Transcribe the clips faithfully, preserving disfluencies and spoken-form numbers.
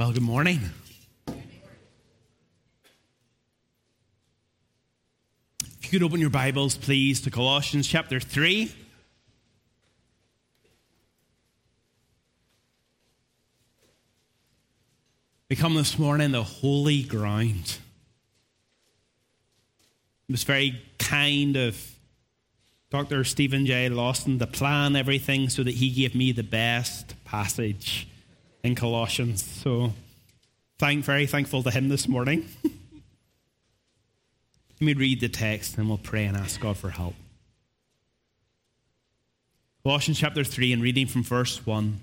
Well, good morning. If you could open your Bibles, please, to Colossians chapter three. We come this morning to holy ground. It was very kind of Doctor Stephen J. Lawson to plan everything so that he gave me the best passage in Colossians. So, thank, very thankful to him this morning. Let me read the text and we'll pray and ask God for help. Colossians chapter three, and reading from verse one.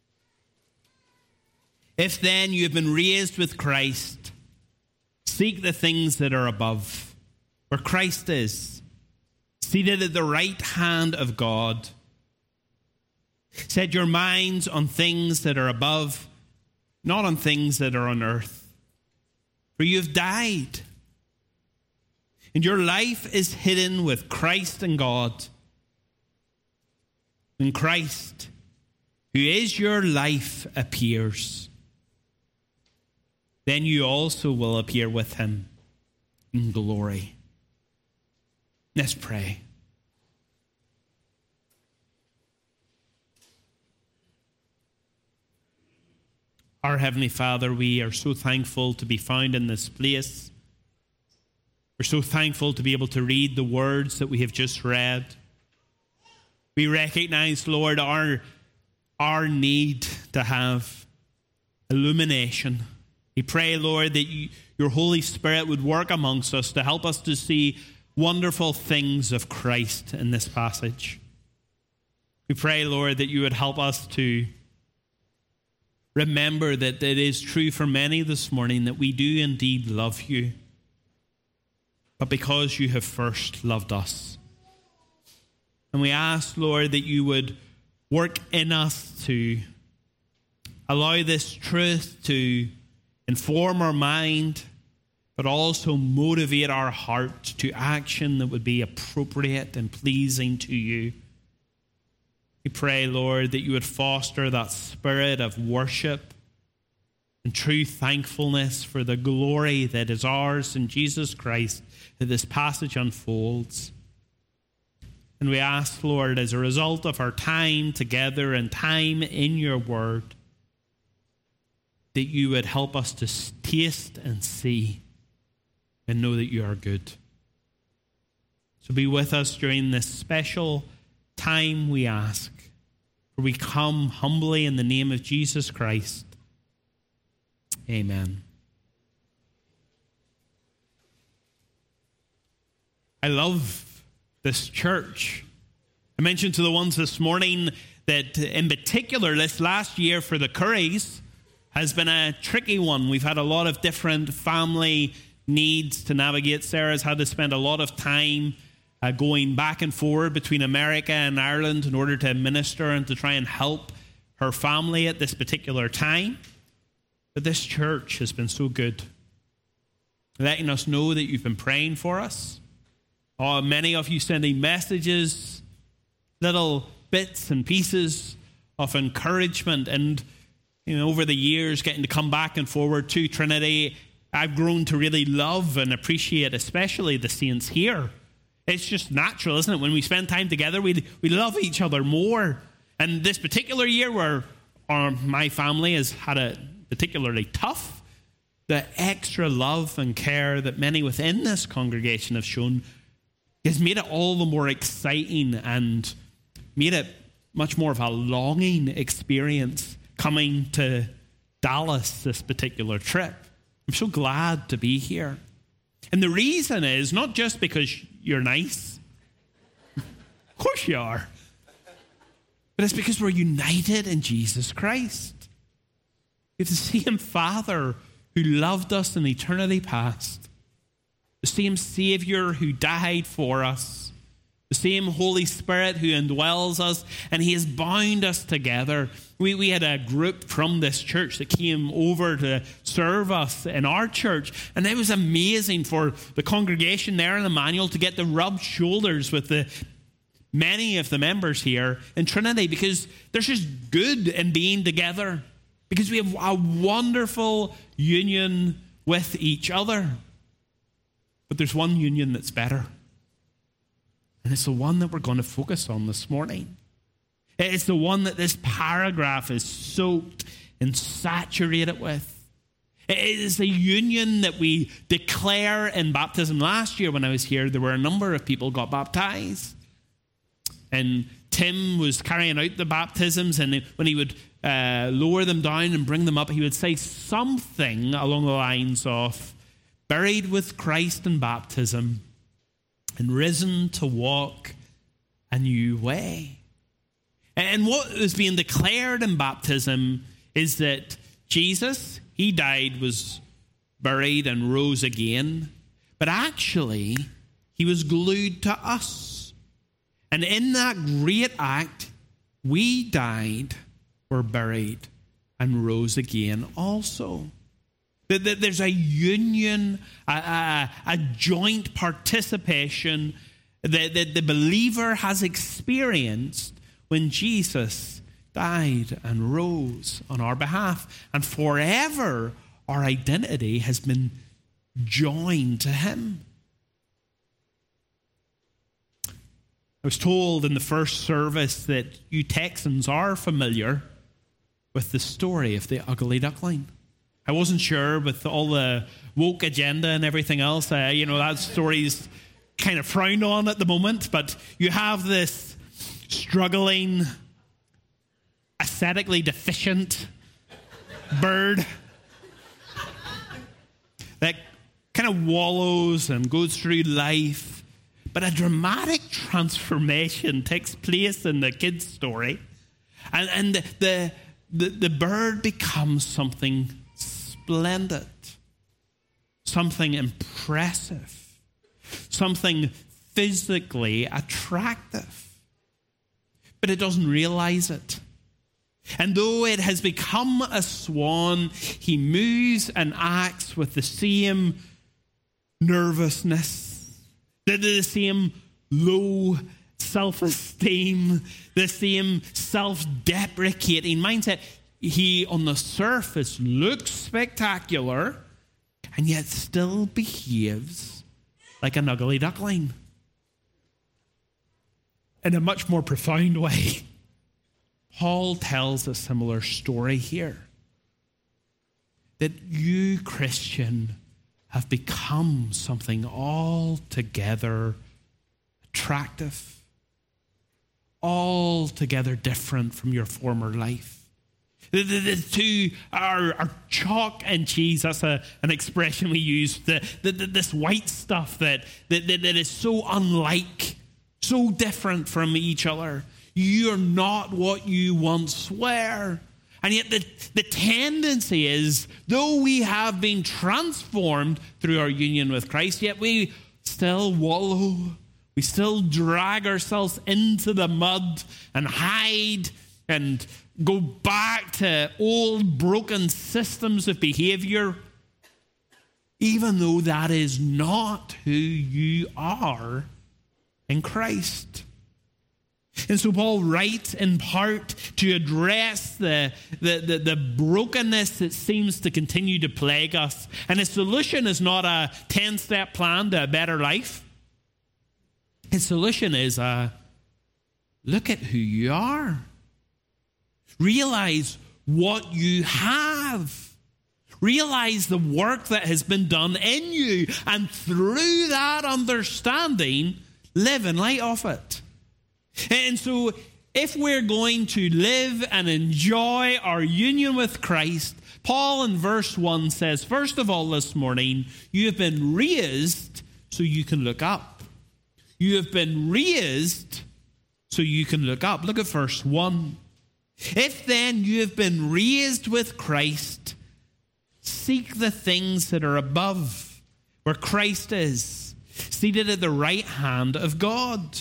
If then you have been raised with Christ, seek the things that are above, where Christ is, seated at the right hand of God. Set your minds on things that are above, not on things that are on earth. For you have died, and your life is hidden with Christ in God. When Christ, who is your life, appears, then you also will appear with him in glory. Let's pray. Our Heavenly Father, we are so thankful to be found in this place. We're so thankful to be able to read the words that we have just read. We recognize, Lord, our, our need to have illumination. We pray, Lord, that you, your Holy Spirit would work amongst us to help us to see wonderful things of Christ in this passage. We pray, Lord, that you would help us to remember that it is true for many this morning that we do indeed love you, but because you have first loved us. And we ask, Lord, that you would work in us to allow this truth to inform our mind, but also motivate our heart to action that would be appropriate and pleasing to you. We pray, Lord, that you would foster that spirit of worship and true thankfulness for the glory that is ours in Jesus Christ that this passage unfolds. And we ask, Lord, as a result of our time together and time in your word, that you would help us to taste and see and know that you are good. So be with us during this special time, we ask. For we come humbly in the name of Jesus Christ. Amen. I love this church. I mentioned to the ones this morning that in particular this last year for the Currys has been a tricky one. We've had a lot of different family needs to navigate. Sarah's had to spend a lot of time uh, going back and forward between America and Ireland in order to minister and to try and help her family at this particular time. But this church has been so good, letting us know that you've been praying for us. Oh, many of you sending messages, little bits and pieces of encouragement, and you know, over the years getting to come back and forward to Trinity, I've grown to really love and appreciate, especially the saints here. It's just natural, isn't it? When we spend time together, we we love each other more. And this particular year, where our, my family has had it particularly tough, the extra love and care that many within this congregation have shown has made it all the more exciting and made it much more of a longing experience coming to Dallas this particular trip. I'm so glad to be here. And the reason is not just because you're nice. Of course you are. But it's because we're united in Jesus Christ. We have the same Father who loved us in eternity past. The same Savior who died for us. The same Holy Spirit who indwells us, and he has bound us together. We, we had a group from this church that came over to serve us in our church, and it was amazing for the congregation there in Emmanuel to get to rub shoulders with the many of the members here in Trinity, because there's just good in being together. because we have a wonderful union with each other. But there's one union that's better. And it's the one that we're going to focus on this morning. It's the one that this paragraph is soaked and saturated with. It is the union that we declare in baptism. Last year when I was here, there were a number of people got baptized. And Tim was carrying out the baptisms, and when he would uh, lower them down and bring them up, he would say something along the lines of, buried with Christ in baptism and risen to walk a new way. And what is being declared in baptism is that Jesus, he died, was buried and rose again, but actually he was glued to us. And in that great act, we died, were buried, and rose again also. There's a union, a, a, a joint participation that, that the believer has experienced when Jesus died and rose on our behalf. And forever, our identity has been joined to him. I was told in the first service that you Texans are familiar with the story of the ugly duckling. I wasn't sure with all the woke agenda and everything else. Uh, you know, that story's kind of frowned on at the moment. But you have this struggling, aesthetically deficient bird that kind of wallows and goes through life. But a dramatic transformation takes place in the kid's story. And, and the, the, the, the bird becomes something splendid, something impressive, something physically attractive. But it doesn't realize it. And though it has become a swan, he moves and acts with the same nervousness, the, the same low self-esteem, the same self-deprecating mindset. He, on the surface, looks spectacular and yet still behaves like an ugly duckling. In a much more profound way, Paul tells a similar story here. That you, Christian, have become something altogether attractive, altogether different from your former life. The, the, the two are, are chalk and cheese. That's a, an expression we use. The, the, the, this white stuff that, that, that is so unlike, so different from each other. You're not what you once were. And yet the, the tendency is, though we have been transformed through our union with Christ, yet we still wallow. We still drag ourselves into the mud and hide and go back to old broken systems of behavior, even though that is not who you are in Christ. And so Paul writes in part to address the, the, the, the brokenness that seems to continue to plague us. And his solution is not a ten-step plan to a better life. His solution is a look at who you are. Realize what you have. Realize the work that has been done in you. And through that understanding, live in light of it. And so if we're going to live and enjoy our union with Christ, Paul in verse one says, first of all this morning, you have been raised so you can look up. You have been raised so you can look up. Look at verse one. If then you have been raised with Christ, seek the things that are above, where Christ is, seated at the right hand of God.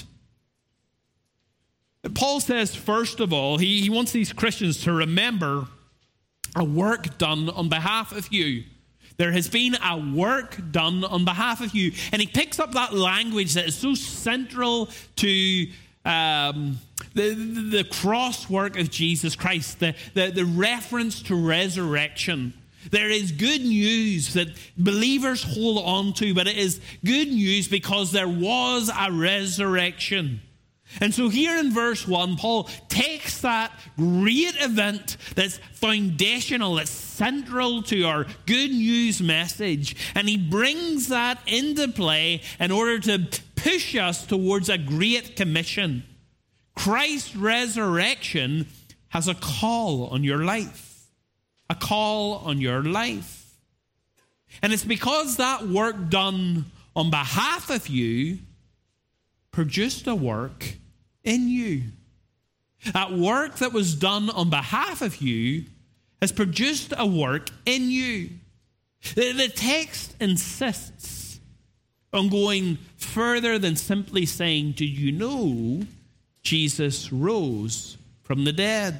Paul says, first of all, he, he wants these Christians to remember a work done on behalf of you. There has been a work done on behalf of you. And he picks up that language that is so central to um, the, the, the cross work of Jesus Christ, the, the, the reference to resurrection. There is good news that believers hold on to, but it is good news because there was a resurrection. And so here in verse one, Paul takes that great event that's foundational, that's central to our good news message, and he brings that into play in order to push us towards a great commission. Christ's resurrection has a call on your life. A call on your life. And it's because that work done on behalf of you produced a work in you. That work that was done on behalf of you has produced a work in you. The, the text insists on going further than simply saying, "Did you know Jesus rose from the dead?"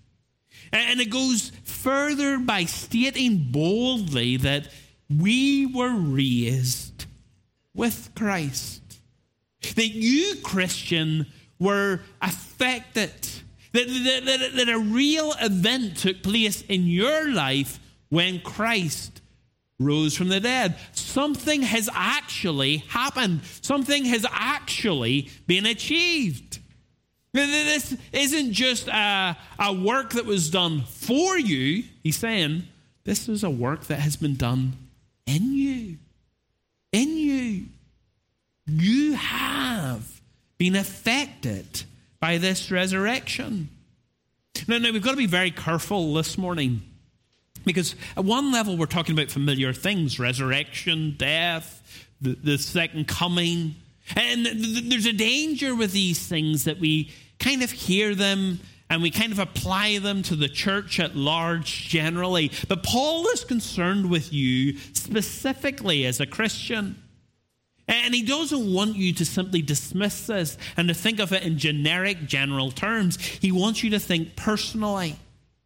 And it goes further by stating boldly that we were raised with Christ. That you, Christian, were affected. That, that, that, that a real event took place in your life when Christ rose from the dead. Something has actually happened. Something has actually been achieved. This isn't just a, a work that was done for you. He's saying this is a work that has been done in you. In you. You have been affected by this resurrection. Now, now, we've got to be very careful this morning, because at one level we're talking about familiar things: resurrection, death, the, the second coming. And there's a danger with these things that we kind of hear them and we kind of apply them to the church at large generally. But Paul is concerned with you specifically as a Christian. And he doesn't want you to simply dismiss this and to think of it in generic, general terms. He wants you to think personally.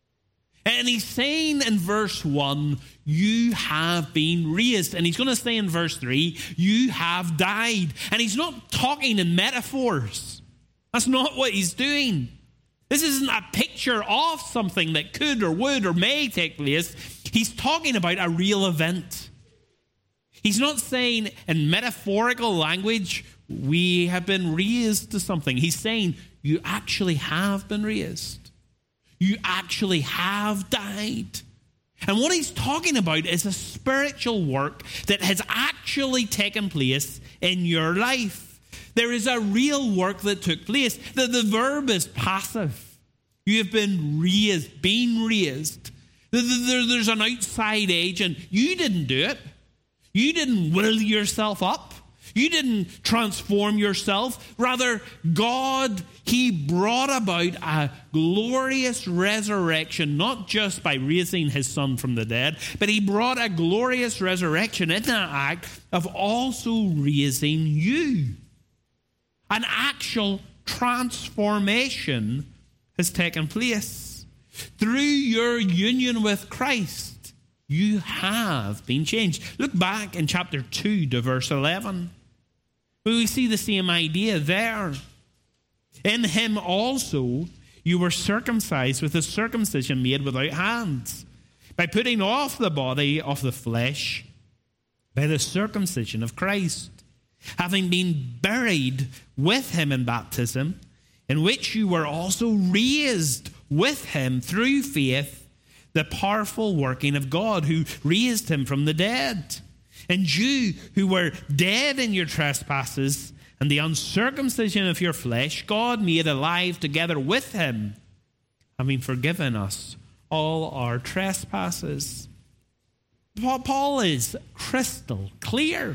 And he's saying in verse one, you have been raised. And he's going to say in verse three, you have died. And he's not talking in metaphors. That's not what he's doing. This isn't a picture of something that could or would or may take place. He's talking about a real event. He's not saying in metaphorical language, we have been raised to something. He's saying you actually have been raised. You actually have died. And what he's talking about is a spiritual work that has actually taken place in your life. There is a real work that took place. The, the verb is passive. You have been raised, being raised. There, there, there's an outside agent. You didn't do it. You didn't will yourself up. You didn't transform yourself. Rather, God, He brought about a glorious resurrection, not just by raising His Son from the dead, but He brought a glorious resurrection in that act of also raising you. An actual transformation has taken place. Through your union with Christ, you have been changed. Look back in chapter two to verse eleven. We see the same idea there. In Him also you were circumcised with a circumcision made without hands, by putting off the body of the flesh by the circumcision of Christ, having been buried with Him in baptism, in which you were also raised with Him through faith, the powerful working of God who raised Him from the dead. And you who were dead in your trespasses and the uncircumcision of your flesh, God made alive together with Him, having forgiven us all our trespasses. Paul is crystal clear.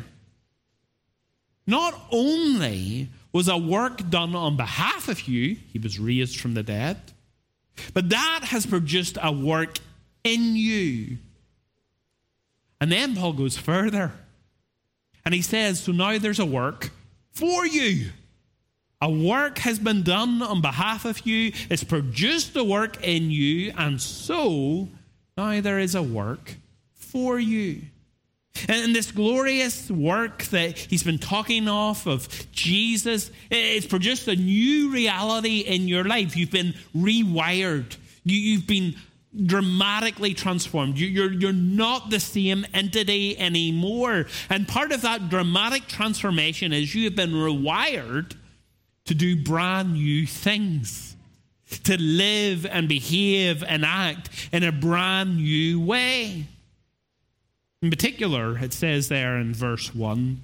Not only was a work done on behalf of you, He was raised from the dead, but that has produced a work in you. And then Paul goes further. And he says, so now there's a work for you. A work has been done on behalf of you. It's produced a work in you. And so now there is a work for you. And this glorious work that he's been talking of, of Jesus, it's produced a new reality in your life. You've been rewired. You, you've been dramatically transformed. You, you're, you're not the same entity anymore. And part of that dramatic transformation is you have been rewired to do brand new things, to live and behave and act in a brand new way. In particular, it says there in verse one,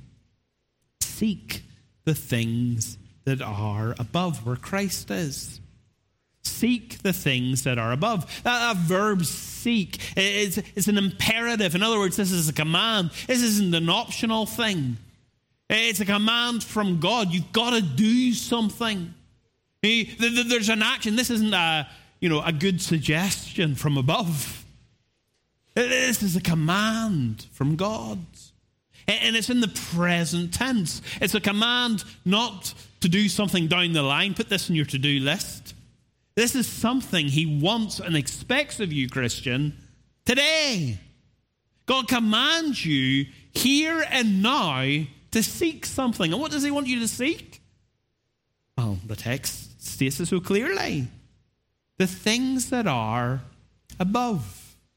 seek the things that are above, where Christ is. Seek the things that are above. That, that verb seek is, is an imperative. In other words, this is a command. This isn't an optional thing. It's a command from God. You've got to do something. There's an action. This isn't a, you know, a good suggestion from above. This is a command from God. And it's in the present tense. It's a command not to do something down the line. Put this in your to-do list. This is something he wants and expects of you, Christian, today. God commands you here and now to seek something. And what does he want you to seek? Well, the text states it so clearly. The things that are above.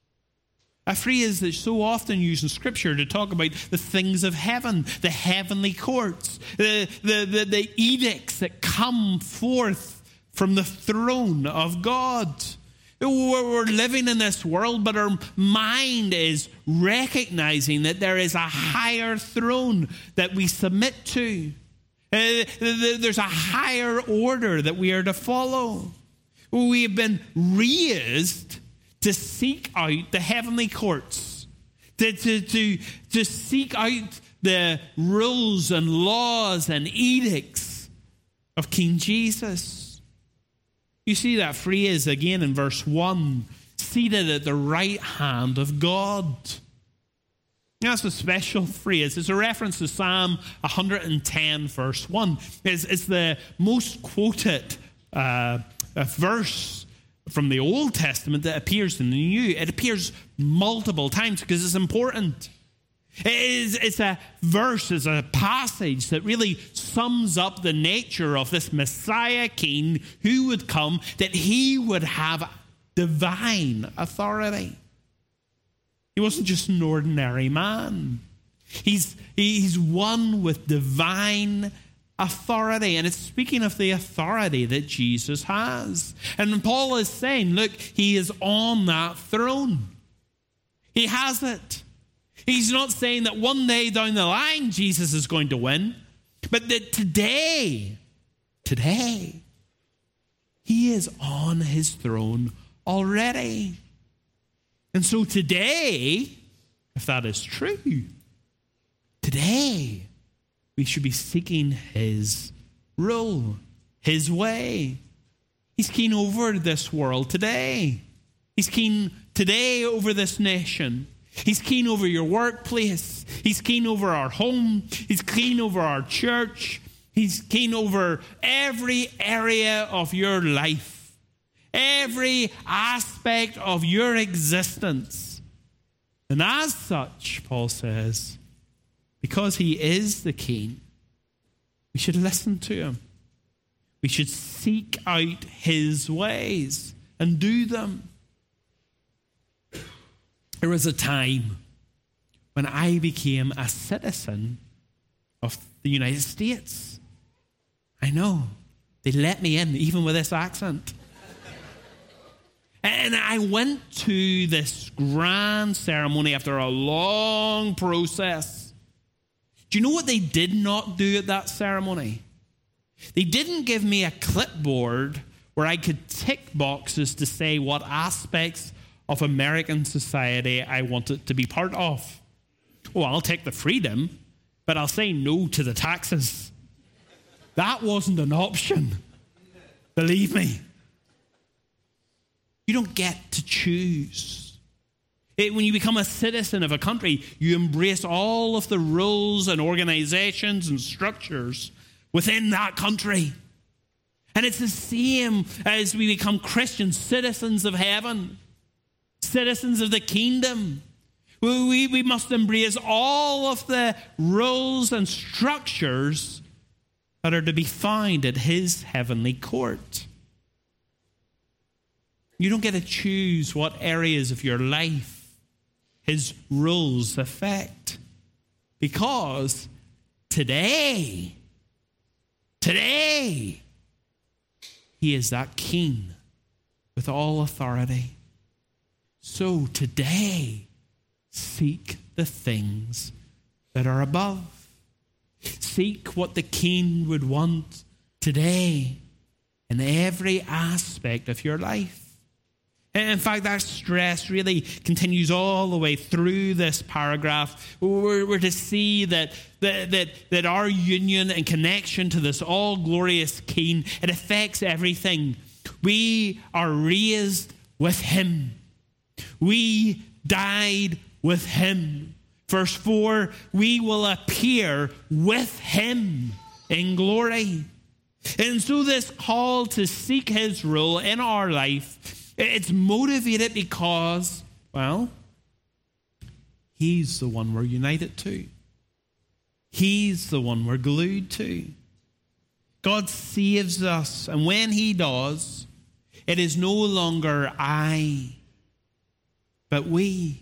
A phrase that's so often used in Scripture to talk about the things of heaven, the heavenly courts, the, the, the, the edicts that come forth from the throne of God. We're living in this world, but our mind is recognizing that there is a higher throne that we submit to. Uh, there's a higher order that we are to follow. We have been raised to seek out the heavenly courts, to, to, to, to seek out the rules and laws and edicts of King Jesus. You see that phrase again in verse one, seated at the right hand of God. That's a special phrase. It's a reference to Psalm one hundred ten, verse one. It's, it's the most quoted uh, verse from the Old Testament that appears in the New. It appears multiple times because it's important. It is, it's a verse, it's a passage that really sums up the nature of this Messiah King who would come, that he would have divine authority. He wasn't just an ordinary man. He's, he's one with divine authority, and it's speaking of the authority that Jesus has. And Paul is saying, look, he is on that throne. He has it. He's not saying that one day down the line Jesus is going to win, but that today, today, he is on his throne already. And so today, if that is true, today, we should be seeking his rule, his way. He's keen over this world today. He's keen today over this nation. He's keen over your workplace. He's keen over our home. He's keen over our church. He's keen over every area of your life, every aspect of your existence. And as such, Paul says, because he is the King, we should listen to him. We should seek out his ways and do them. There was a time when I became a citizen of the United States. I know, they let me in, even with this accent. And I went to this grand ceremony after a long process. Do you know what they did not do at that ceremony? They didn't give me a clipboard where I could tick boxes to say what aspects of American society I wanted to be part of. Oh, I'll take the freedom, but I'll say no to the taxes. That wasn't an option. Believe me. You don't get to choose. It, when you become a citizen of a country, you embrace all of the rules and organizations and structures within that country. And it's the same as we become Christian citizens of heaven, citizens of the kingdom. We, we, we must embrace all of the rules and structures that are to be found at his heavenly court. You don't get to choose what areas of your life his rules affect. Because today, today, he is that king with all authority. So today, seek the things that are above. Seek what the king would want today in every aspect of your life. And in fact, that stress really continues all the way through this paragraph. We're, we're to see that, that, that, that our union and connection to this all-glorious king, it affects everything. We are raised with him. We died with him. Verse four, we will appear with him in glory. And so this call to seek his rule in our life, it's motivated because, well, he's the one we're united to. He's the one we're glued to. God saves us, and when he does, it is no longer I, but we.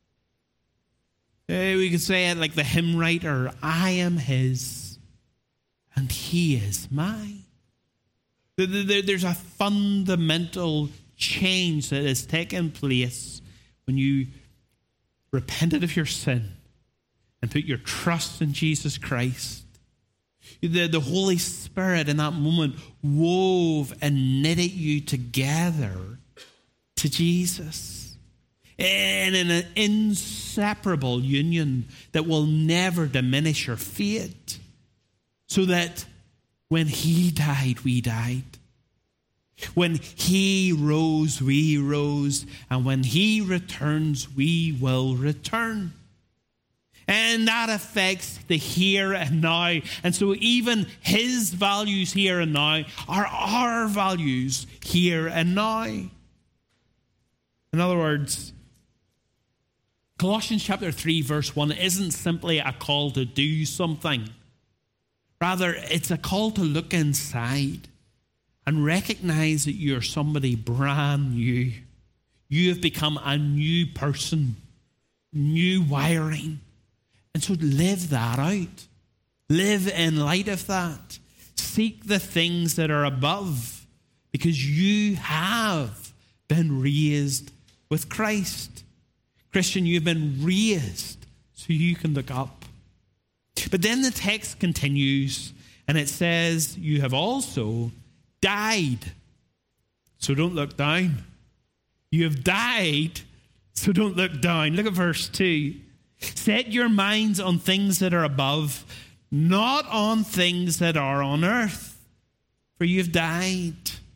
We could say it like the hymn writer, I am his, and he is mine. There's a fundamental change that has taken place when you repented of your sin and put your trust in Jesus Christ. The, the Holy Spirit in that moment wove and knitted you together to Jesus. And in an inseparable union that will never diminish your faith. So that when he died, we died. When he rose, we rose. And when he returns, we will return. And that affects the here and now. And so even his values here and now are our values here and now. In other words, Colossians chapter three verse one isn't simply a call to do something. Rather, it's a call to look inside and recognize that you're somebody brand new. You have become a new person, new wiring. And so live that out. Live in light of that. Seek the things that are above, because you have been raised with Christ. Christian, you've been raised so you can look up. But then the text continues and it says, you have also died, so don't look down. You have died, so don't look down. Look at verse two. Set your minds on things that are above, not on things that are on earth, for you've died.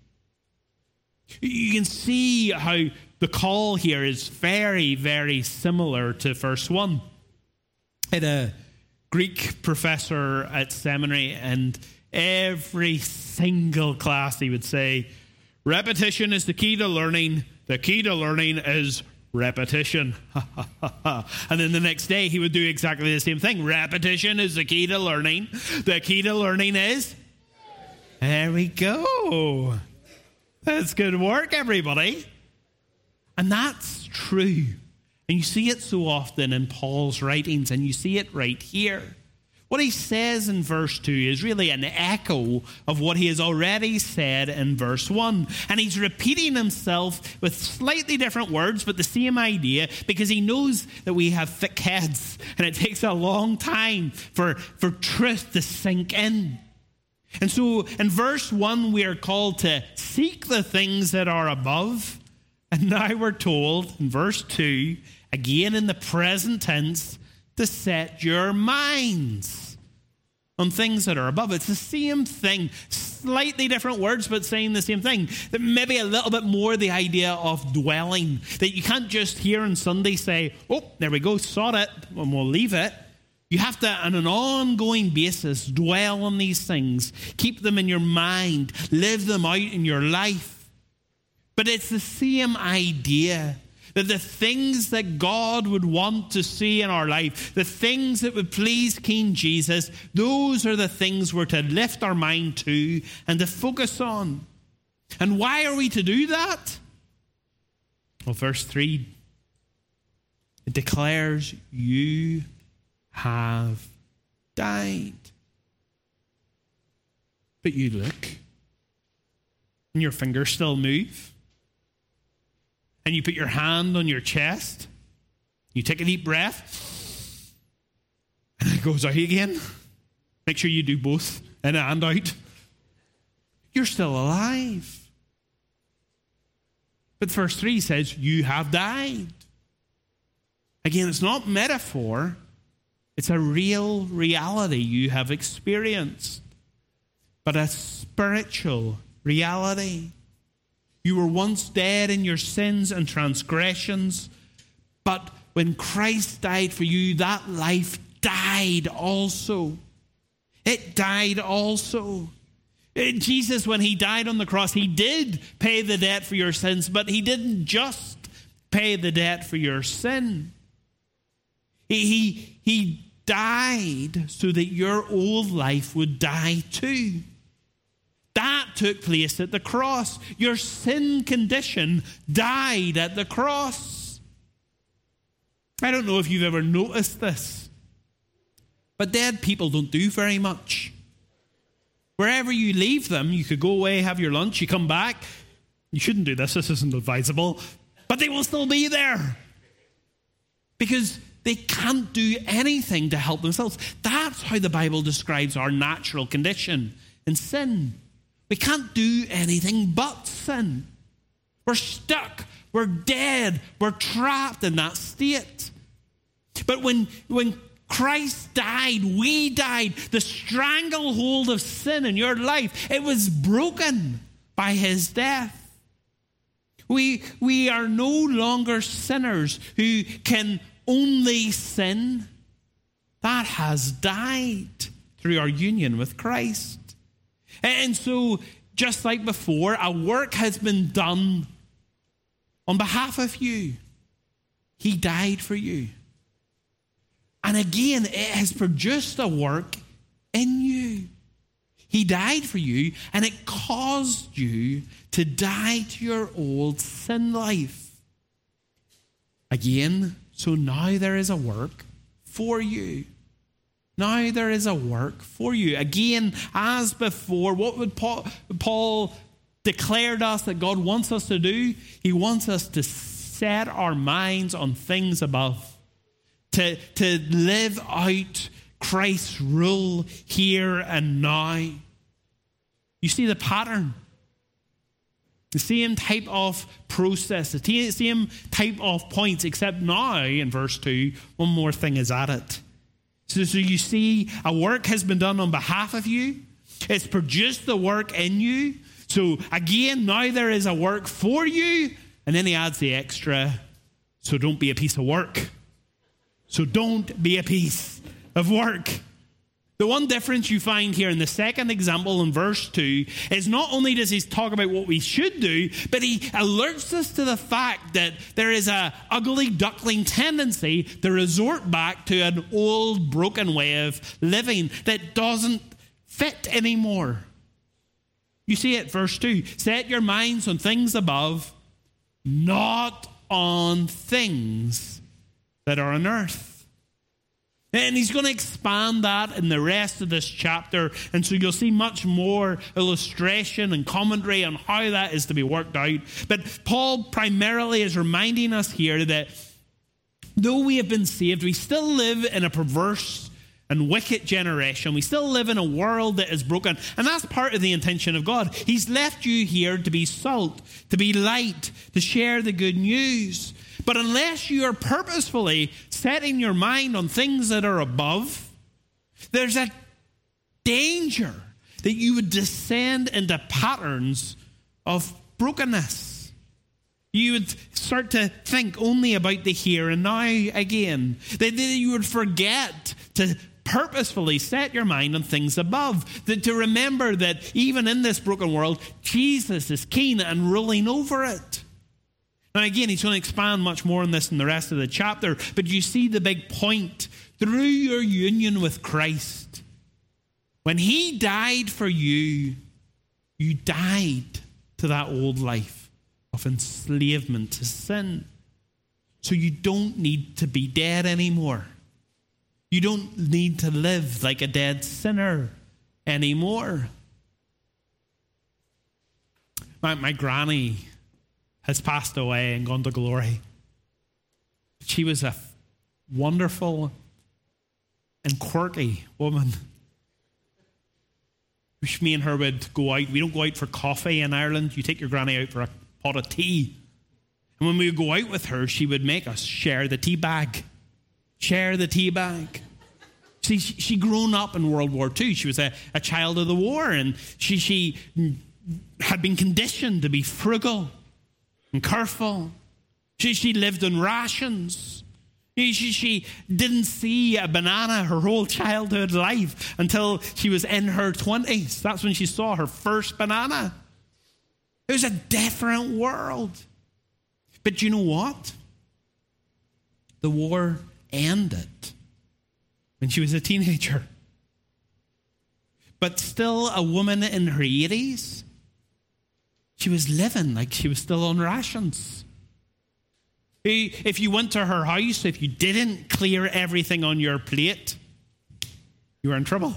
You can see how the call here is very, very similar to verse one. I had a Greek professor at seminary, and every single class he would say, repetition is the key to learning. The key to learning is repetition. And then the next day he would do exactly the same thing. Repetition is the key to learning. The key to learning is... There we go. That's good work, everybody. And that's true. And you see it so often in Paul's writings, and you see it right here. What he says in verse two is really an echo of what he has already said in verse one. And he's repeating himself with slightly different words, but the same idea, because he knows that we have thick heads, and it takes a long time for, for truth to sink in. And so in verse one, we are called to seek the things that are above. And now we're told in verse two, again in the present tense, to set your minds on things that are above. It's the same thing, slightly different words, but saying the same thing. That maybe a little bit more the idea of dwelling. That you can't just here on Sunday say, oh, there we go, sod it, and we'll leave it. You have to, on an ongoing basis, dwell on these things. Keep them in your mind. Live them out in your life. But it's the same idea That the things that God would want to see in our life, the things that would please King Jesus, those are the things we're to lift our mind to and to focus on. And why are we to do that? Well, verse three, it declares, you have died. But you look, and your fingers still move. And you put your hand on your chest. You take a deep breath. And it goes out again. Make sure you do both, in and out. You're still alive. But verse three says, you have died. Again, it's not metaphor. It's a real reality you have experienced. But a spiritual reality. You were once dead in your sins and transgressions, but when Christ died for you, that life died also. It died also. Jesus, when he died on the cross, he did pay the debt for your sins, but he didn't just pay the debt for your sin. He, he, he died so that your old life would die too. That took place at the cross. Your sin condition died at the cross. I don't know if you've ever noticed this, but dead people don't do very much. Wherever you leave them, you could go away, have your lunch, you come back. You shouldn't do this, this isn't advisable, but they will still be there. Because they can't do anything to help themselves. That's how the Bible describes our natural condition in sin. We can't do anything but sin. We're stuck. We're dead. We're trapped in that state. But when, when Christ died, we died. The stranglehold of sin in your life, it was broken by his death. We, we are no longer sinners who can only sin. That has died through our union with Christ. And so, just like before, a work has been done on behalf of you. He died for you. And again, it has produced a work in you. He died for you, and it caused you to die to your old sin life. Again, so now there is a work for you. Now there is a work for you. Again, as before, what would Paul, Paul declared us that God wants us to do? He wants us to set our minds on things above. To, to live out Christ's rule here and now. You see the pattern. The same type of process, the same type of points, except now in verse two, one more thing is added. So, so you see, a work has been done on behalf of you. It's produced the work in you. So again, now there is a work for you. And then he adds the extra, so don't be a piece of work. So don't be a piece of work. The one difference you find here in the second example in verse two is not only does he talk about what we should do, but he alerts us to the fact that there is a ugly duckling tendency to resort back to an old broken way of living that doesn't fit anymore. You see it, verse two. Set your minds on things above, not on things that are on earth. And he's going to expand that in the rest of this chapter. And so you'll see much more illustration and commentary on how that is to be worked out. But Paul primarily is reminding us here that though we have been saved, we still live in a perverse and wicked generation. We still live in a world that is broken. And that's part of the intention of God. He's left you here to be salt, to be light, to share the good news. But unless you are purposefully setting your mind on things that are above, there's a danger that you would descend into patterns of brokenness. You would start to think only about the here and now again. That you would forget to purposefully set your mind on things above. That to remember that even in this broken world, Jesus is king and ruling over it. And again, he's going to expand much more on this in the rest of the chapter. But you see the big point. Through your union with Christ, when he died for you, you died to that old life of enslavement to sin. So you don't need to be dead anymore. You don't need to live like a dead sinner anymore. My, my granny has passed away and gone to glory. She was a wonderful and quirky woman. Wish me and her would go out. We don't go out for coffee in Ireland. You take your granny out for a pot of tea. And when we would go out with her, she would make us share the tea bag. Share the tea bag. See, she, she grown up in World War Two. She was a, a child of the war, and she, she had been conditioned to be frugal and careful. She, she lived on rations. She, she didn't see a banana her whole childhood life until she was in her twenties. That's when she saw her first banana. It was a different world. But you know what? The war ended when she was a teenager. But still a woman in her eighties, she was living like she was still on rations. If you went to her house, if you didn't clear everything on your plate, you were in trouble.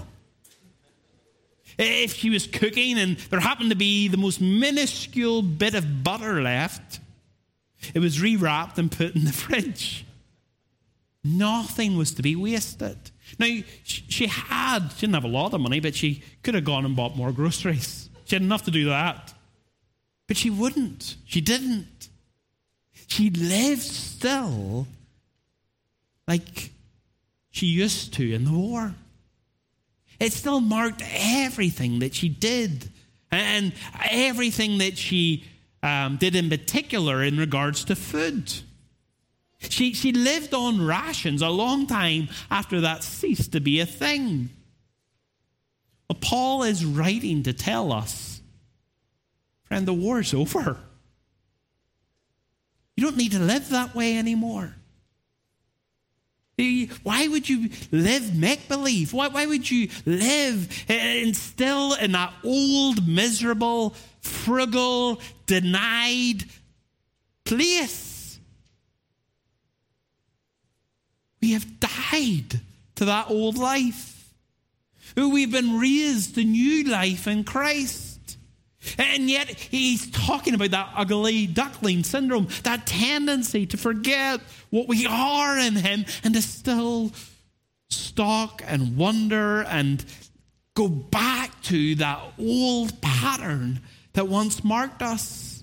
If she was cooking and there happened to be the most minuscule bit of butter left, it was rewrapped and put in the fridge. Nothing was to be wasted. Now, she had, she didn't have a lot of money, but she could have gone and bought more groceries. She had enough to do that. But she wouldn't. She didn't. She lived still like she used to in the war. It still marked everything that she did, and everything that she um, did in particular in regards to food. She, she lived on rations a long time after that ceased to be a thing. Well, Paul is writing to tell us, friend, the war's over. You don't need to live that way anymore. Why would you live make-believe? Why, why would you live and still in that old, miserable, frugal, denied place? We have died to that old life. We've been raised to new life in Christ. And yet he's talking about that ugly duckling syndrome, that tendency to forget what we are in him and to still stalk and wonder and go back to that old pattern that once marked us.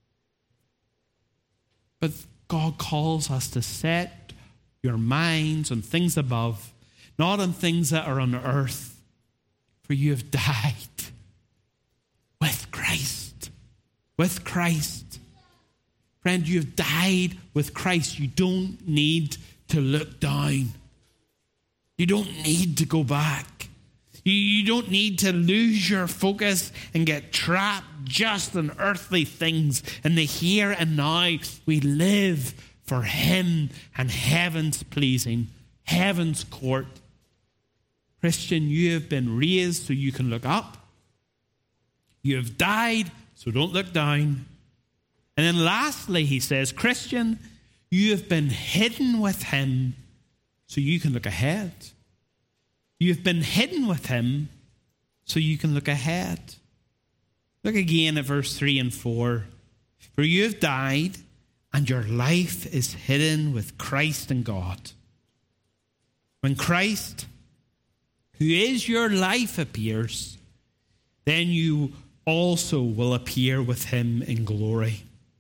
But God calls us to set your minds on things above, not on things that are on earth, for you have died with Christ. With Christ. Friend, you have died with Christ. You don't need to look down. You don't need to go back. You, you don't need to lose your focus and get trapped just in earthly things. In the here and now, we live for him and heaven's pleasing, heaven's court. Christian, you have been raised so you can look up. You have died, so don't look down. And then lastly, he says, Christian, you have been hidden with him so you can look ahead. You've been hidden with him so you can look ahead. Look again at verse three and four. For you have died, and your life is hidden with Christ in God. When Christ, who is your life, appears, then you also will appear with him in glory.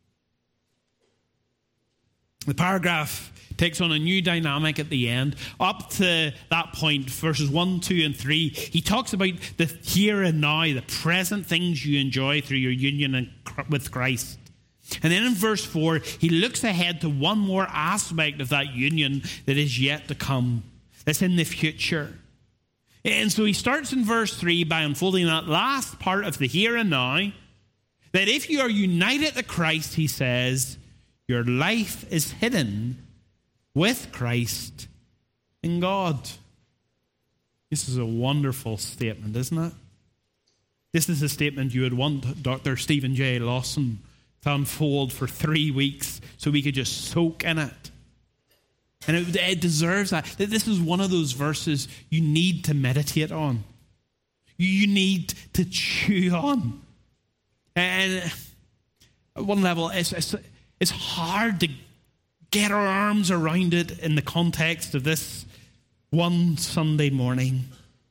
The paragraph takes on a new dynamic at the end. Up to that point, verses one, two, and three, he talks about the here and now, the present things you enjoy through your union with Christ. And then in verse four, he looks ahead to one more aspect of that union that is yet to come, that's in the future. And so he starts in verse three by unfolding that last part of the here and now, that if you are united to Christ, he says, Your life is hidden with Christ in God. This is a wonderful statement, isn't it? This is a statement you would want Doctor Stephen J. Lawson to unfold for three weeks so we could just soak in it. And it, it deserves that. This is one of those verses you need to meditate on. You need to chew on. And at one level, it's, it's, it's hard to get our arms around it in the context of this one Sunday morning.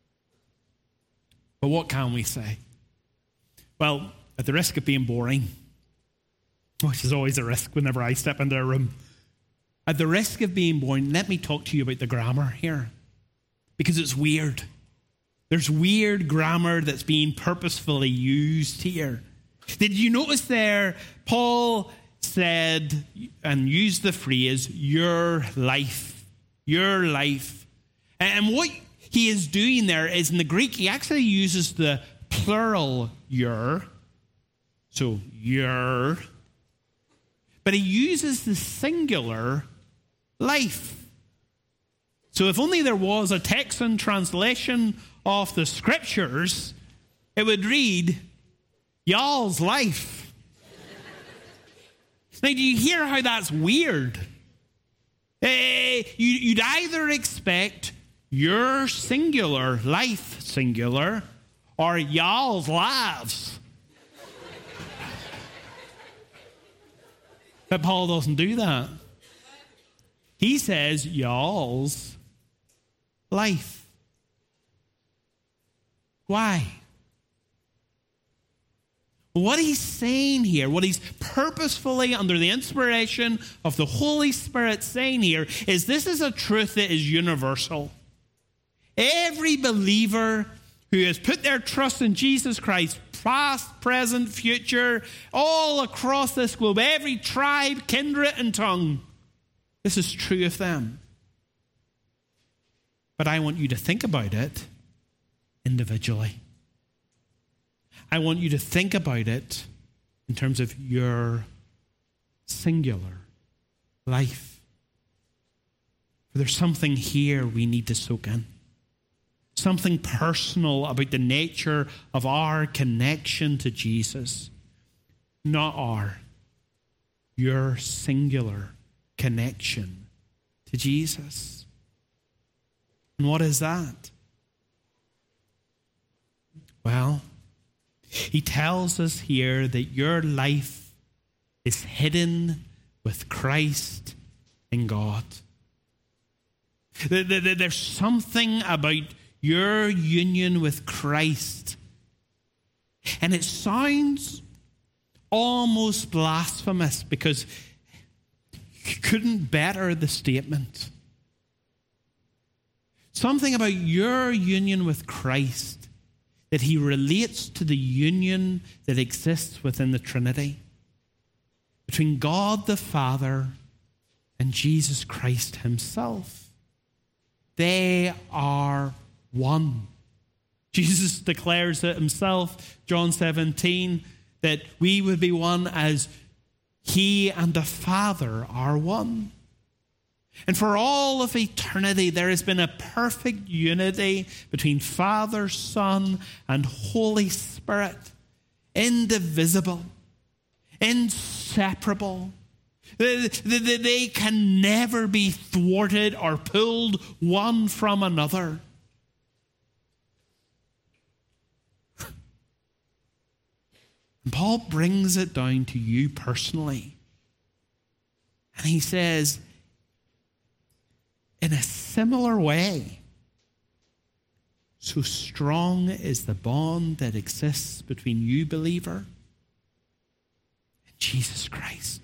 But what can we say? Well, at the risk of being boring, which is always a risk whenever I step into a room, at the risk of being boring, let me talk to you about the grammar here. Because it's weird. There's weird grammar that's being purposefully used here. Did you notice there, Paul said and used the phrase, your life, your life. And what he is doing there is, in the Greek, he actually uses the plural your. So, your. But he uses the singular life. So if only there was a Texan translation of the scriptures, it would read, y'all's life. Now, do you hear how that's weird? Eh, you, you'd either expect your singular life, singular, or y'all's lives. But Paul doesn't do that. He says y'all's life. Why? What he's saying here, what he's purposefully, under the inspiration of the Holy Spirit saying here, is this is a truth that is universal. Every believer who has put their trust in Jesus Christ, past, present, future, all across this globe, every tribe, kindred, and tongue, this is true of them. But I want you to think about it individually. I want you to think about it in terms of your singular life. For there's something here we need to soak in. Something personal about the nature of our connection to Jesus. Not our, your singular connection to Jesus. And what is that? Well, he tells us here that your life is hidden with Christ in God. There's something about your union with Christ, and it sounds almost blasphemous because you couldn't better the statement. Something about your union with Christ, that he relates to the union that exists within the Trinity between God the Father and Jesus Christ himself. They are one. Jesus declares it himself, John seventeen, that we would be one as he and the Father are one. And for all of eternity, there has been a perfect unity between Father, Son, and Holy Spirit. Indivisible, inseparable. They can never be thwarted or pulled one from another. And Paul brings it down to you personally. And he says, in a similar way, so strong is the bond that exists between you, believer, and Jesus Christ.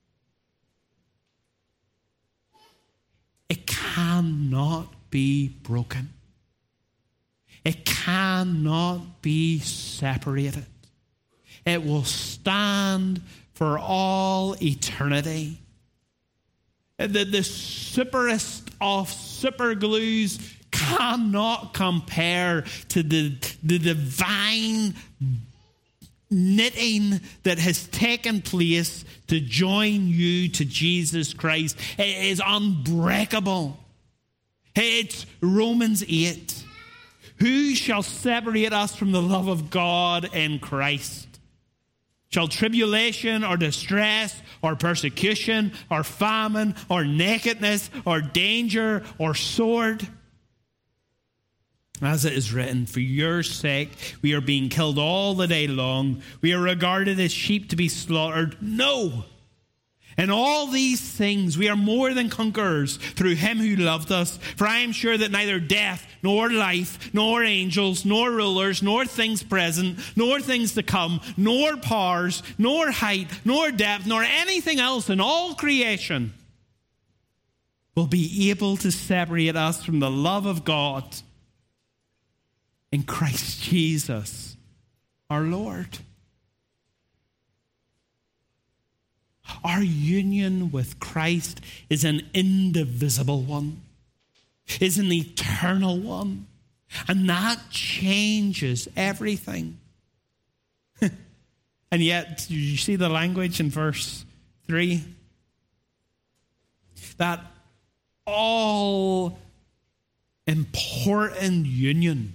It cannot be broken. It cannot be separated. It will stand for all eternity. The, the superest of super glues cannot compare to the, the divine knitting that has taken place to join you to Jesus Christ is unbreakable. It's Romans eight. Who shall separate us from the love of God in Christ? Shall tribulation or distress or persecution or famine or nakedness or danger or sword? As it is written, for your sake we are being killed all the day long. We are regarded as sheep to be slaughtered. No! In all these things we are more than conquerors through him who loved us. For I am sure that neither death, nor life, nor angels, nor rulers, nor things present, nor things to come, nor powers, nor height, nor depth, nor anything else in all creation will be able to separate us from the love of God in Christ Jesus our Lord. Our union with Christ is an indivisible one, is an eternal one, and that changes everything. And yet, you see the language in verse three? That all important union,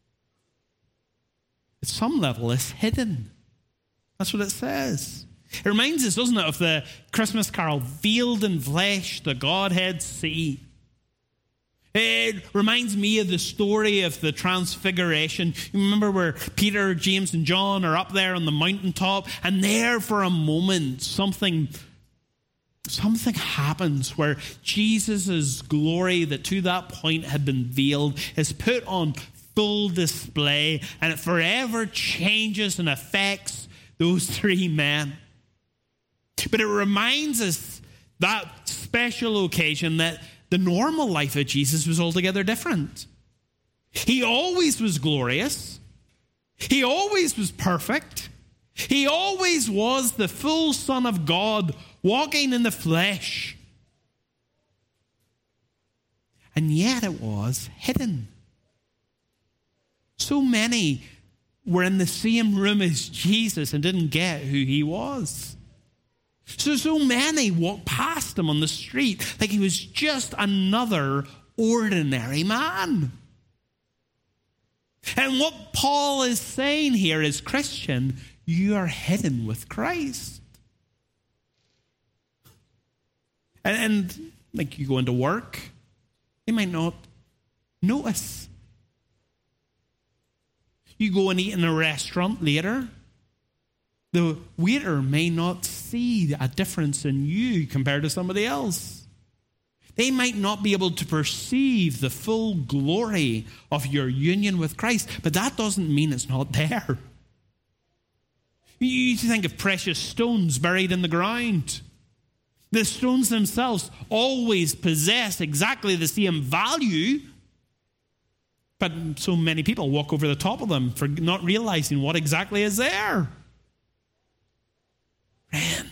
at some level, is hidden. That's what it says. It reminds us, doesn't it, of the Christmas carol, veiled in flesh, the Godhead see. It reminds me of the story of the Transfiguration. You remember where Peter, James, and John are up there on the mountaintop, and there for a moment, something, something happens where Jesus' glory that to that point had been veiled is put on full display, and it forever changes and affects those three men. But it reminds us, that special occasion, that the normal life of Jesus was altogether different. He always was glorious. He always was perfect. He always was the full Son of God walking in the flesh. And yet it was hidden. So many were in the same room as Jesus and didn't get who he was. So, so many walked past him on the street like he was just another ordinary man. And what Paul is saying here is, Christian, you are hidden with Christ. And, and like you go into work, you might not notice. You go and eat in a restaurant later, the waiter may not see a difference in you compared to somebody else. They might not be able to perceive the full glory of your union with Christ, but that doesn't mean it's not there. You think of precious stones buried in the ground. The stones themselves always possess exactly the same value, but so many people walk over the top of them for not realizing what exactly is there. Friend,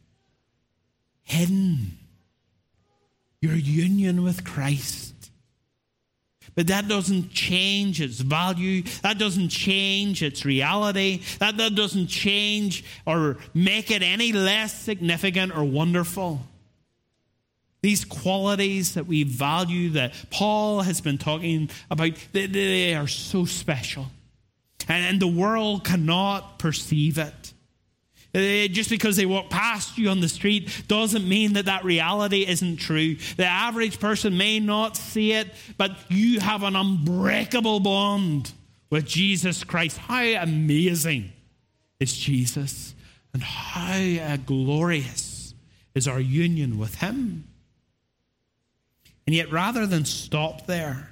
hidden, your union with Christ. But that doesn't change its value. That doesn't change its reality. That, that doesn't change or make it any less significant or wonderful. These qualities that we value, that Paul has been talking about, they, they are so special. And, and the world cannot perceive it. Just because they walk past you on the street doesn't mean that that reality isn't true. The average person may not see it, but you have an unbreakable bond with Jesus Christ. How amazing is Jesus, and how glorious is our union with him. And yet, rather than stop there,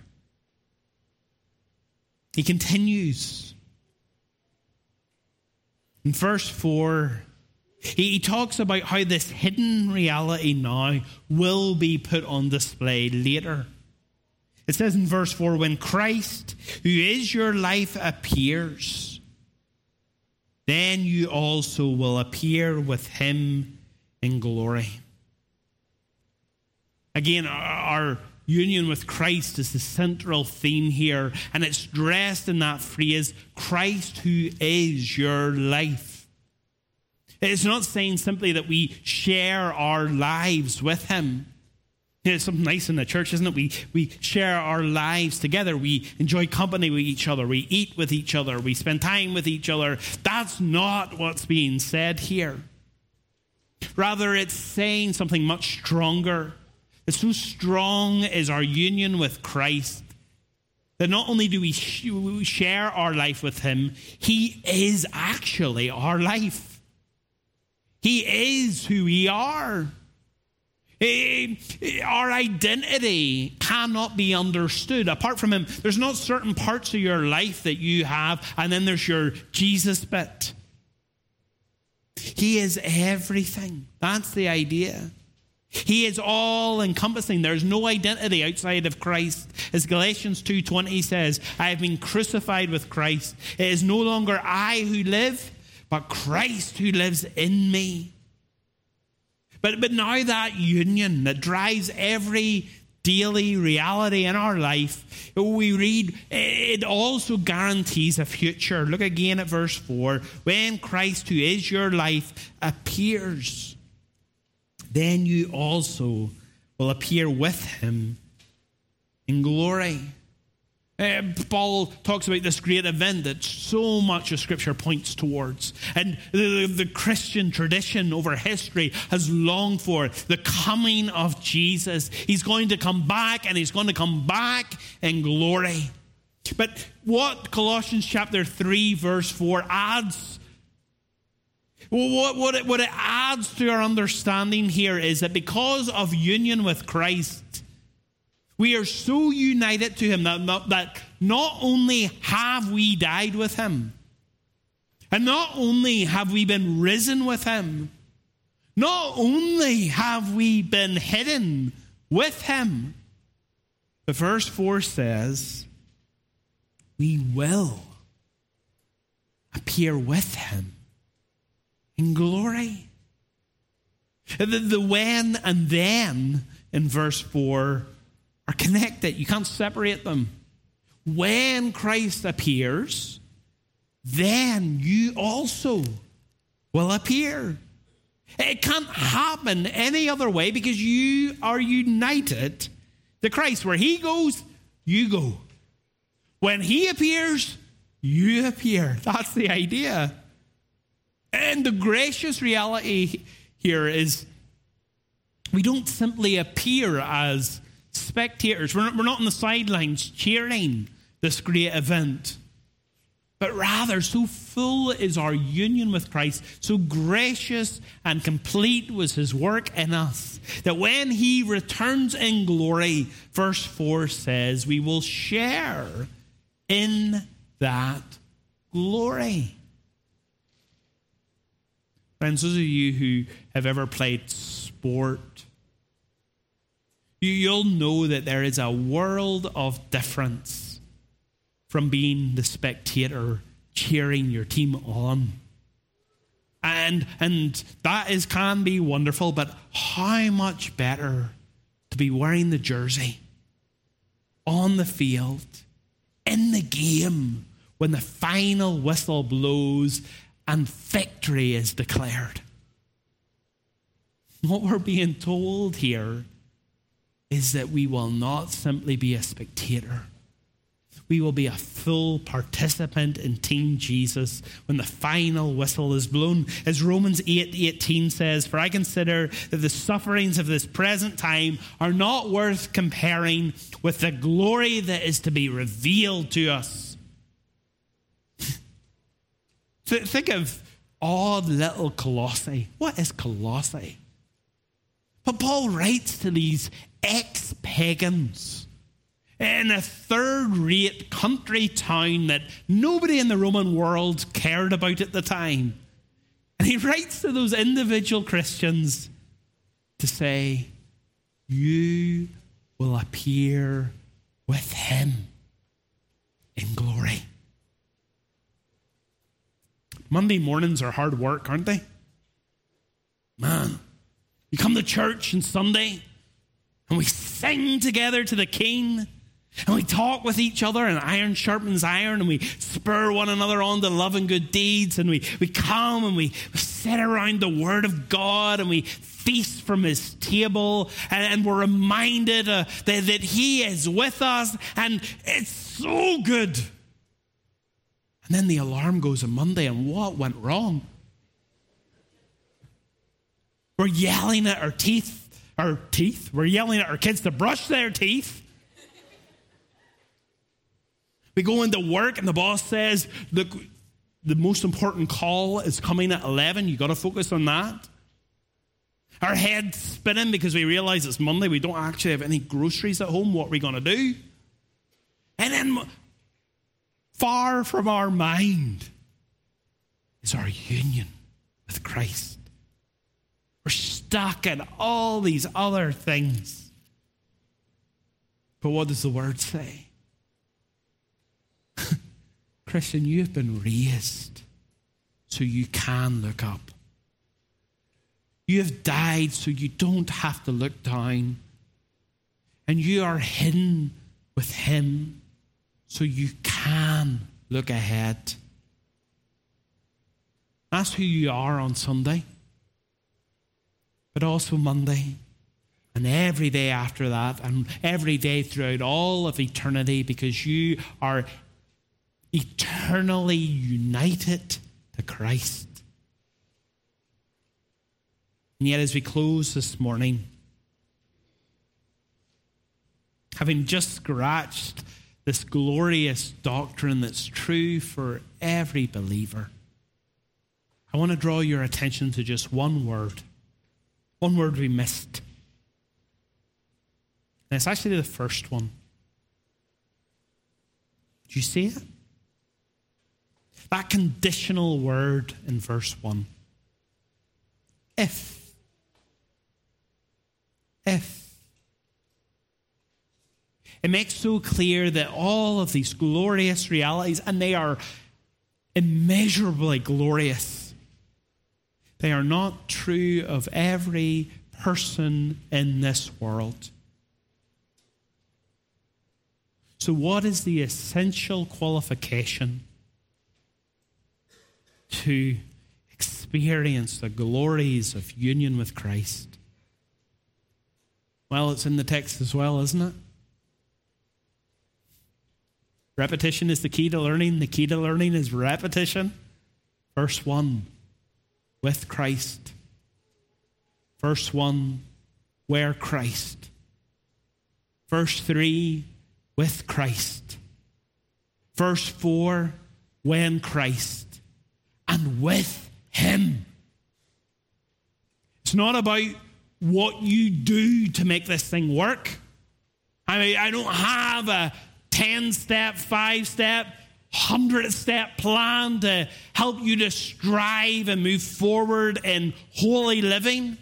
he continues. In verse four, he, he talks about how this hidden reality now will be put on display later. It says in verse four, when Christ, who is your life, appears, then you also will appear with him in glory. Again, our union with Christ is the central theme here, and it's dressed in that phrase, Christ who is your life. It's not saying simply that we share our lives with him. It's something nice in the church, isn't it? We we share our lives together. We enjoy company with each other. We eat with each other. We spend time with each other. That's not what's being said here. Rather, it's saying something much stronger. It's so strong is our union with Christ that not only do we sh- share our life with him, he is actually our life. He is who we are. Our identity cannot be understood. Apart from him, there's not certain parts of your life that you have, and then there's your Jesus bit. He is everything. That's the idea. He is all-encompassing. There's no identity outside of Christ. As Galatians two twenty says, I have been crucified with Christ. It is no longer I who live, but Christ who lives in me. But, but now that union that drives every daily reality in our life, we read, it also guarantees a future. Look again at verse four. When Christ, who is your life, appears, then you also will appear with him in glory. Uh, Paul talks about this great event that so much of Scripture points towards. And the, the Christian tradition over history has longed for the coming of Jesus. He's going to come back, and he's going to come back in glory. But what Colossians chapter three verse four adds, what, what, it, what it adds to our understanding here is that because of union with Christ, we are so united to him that not, that not only have we died with him, and not only have we been risen with him, not only have we been hidden with him, but verse four says, we will appear with him in glory. The, the when and then in verse four are connected. You can't separate them. When Christ appears, then you also will appear. It can't happen any other way because you are united to Christ. Where he goes, you go. When he appears, you appear. That's the idea. And the gracious reality here is we don't simply appear as spectators. We're not, we're not on the sidelines cheering this great event. But rather, so full is our union with Christ, so gracious and complete was his work in us, that when he returns in glory, verse four says, we will share in that glory. Friends, those of you who have ever played sport, you'll know that there is a world of difference from being the spectator cheering your team on. And, and that is can be wonderful, but how much better to be wearing the jersey on the field, in the game, when the final whistle blows and victory is declared. What we're being told here is that we will not simply be a spectator. We will be a full participant in Team Jesus when the final whistle is blown. As Romans eight eighteen says, for I consider that the sufferings of this present time are not worth comparing with the glory that is to be revealed to us. Think of odd little Colossae. What is Colossae? But Paul writes to these ex-pagans in a third-rate country town that nobody in the Roman world cared about at the time. And he writes to those individual Christians to say, you will appear with him in glory. Monday mornings are hard work, aren't they? Man, you come to church on Sunday, And we sing together to the King. And we talk with each other, and iron sharpens iron, and we spur one another on to love and good deeds. And we, we come and we, we sit around the Word of God, and we feast from His table, and, and we're reminded uh, that, that He is with us, and it's so good. And then the alarm goes on Monday, and what went wrong? We're yelling at our teeth, our teeth. We're yelling at our kids to brush their teeth. We go into work and the boss says, look, the most important call is coming at eleven. You got to focus on that. Our head's spinning because we realize it's Monday. We don't actually have any groceries at home. What are we going to do? And then far from our mind is our union with Christ. We're stuck in all these other things. But what does the Word say? Christian, you have been raised so you can look up. You have died so you don't have to look down. And you are hidden with Him so you can look ahead. That's who you are on Sunday, but also Monday, and every day after that, and every day throughout all of eternity, because you are eternally united to Christ. And yet, as we close this morning, having just scratched this glorious doctrine that's true for every believer, I want to draw your attention to just one word. One word we missed. And it's actually the first one. Do you see it? That conditional word in verse one. If. If. It makes so clear that all of these glorious realities, and they are immeasurably glorious, they are not true of every person in this world. So what is the essential qualification to experience the glories of union with Christ? Well, it's in the text as well, isn't it? Repetition is the key to learning. The key to learning is repetition. Verse one, with Christ. Verse one, where Christ. Verse three, with Christ. Verse four, when Christ. And with Him. It's not about what you do to make this thing work. I mean, I don't have a ten-step, five-step, hundred-step plan to help you to strive and move forward in holy living.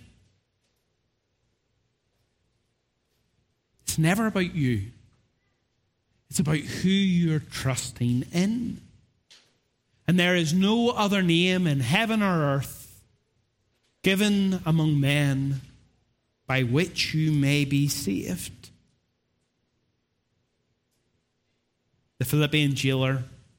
It's never about you. It's about who you're trusting in. And there is no other name in heaven or earth given among men by which you may be saved. The Philippian jailer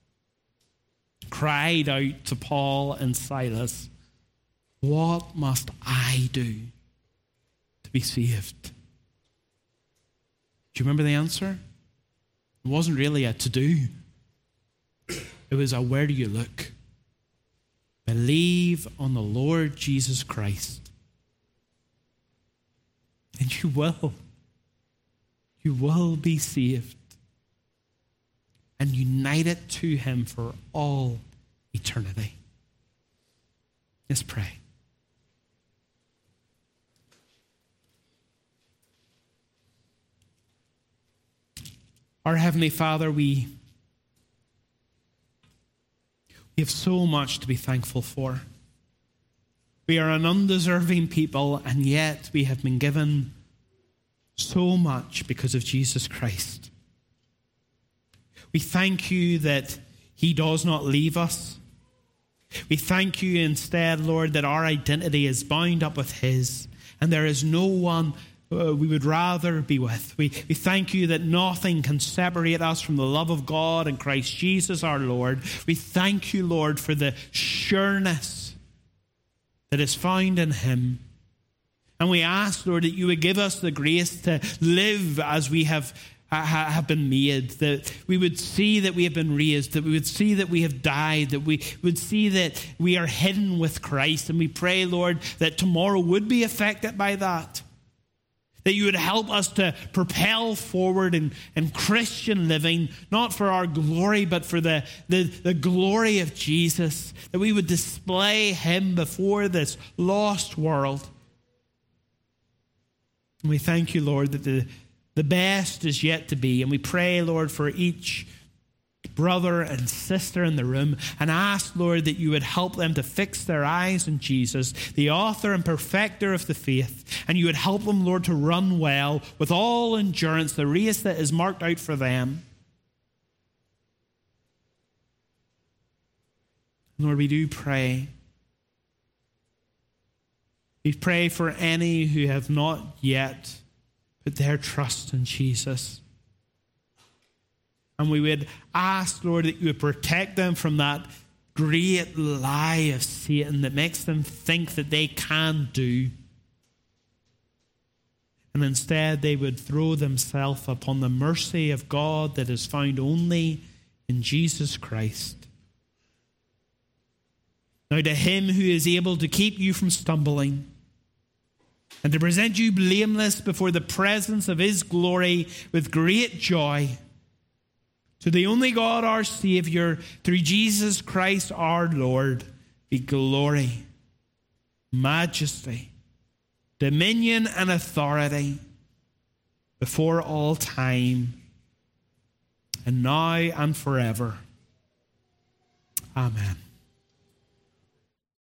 cried out to Paul and Silas, "What must I do to be saved?" Do you remember the answer? It wasn't really a to-do. It was a where do you look? Believe on the Lord Jesus Christ. And you will. You will be saved. And united to Him for all eternity. Let's pray. Our Heavenly Father, we We have so much to be thankful for. We are an undeserving people, and yet we have been given so much because of Jesus Christ. We thank you that He does not leave us. We thank you instead, Lord, that our identity is bound up with His, and there is no one uh, we would rather be with. We, we thank you that nothing can separate us from the love of God in Christ Jesus our Lord. We thank you, Lord, for the sureness that is found in him. And we ask, Lord, that you would give us the grace to live as we have have been made, that we would see that we have been raised, that we would see that we have died, that we would see that we are hidden with Christ. And we pray, Lord, that tomorrow would be affected by that, that you would help us to propel forward in, in Christian living, not for our glory, but for the, the, the glory of Jesus, that we would display him before this lost world. And we thank you, Lord, that the The best is yet to be. And we pray, Lord, for each brother and sister in the room, and ask, Lord, that you would help them to fix their eyes on Jesus, the author and perfecter of the faith. And you would help them, Lord, to run well with all endurance the race that is marked out for them. Lord, we do pray. We pray for any who have not yet put their trust in Jesus. And we would ask, Lord, that you would protect them from that great lie of Satan that makes them think that they can do. And instead they would throw themselves upon the mercy of God that is found only in Jesus Christ. Now to him who is able to keep you from stumbling and to present you blameless before the presence of his glory with great joy, to the only God our Savior, through Jesus Christ our Lord, be glory, majesty, dominion, and authority before all time, and now and forever. Amen.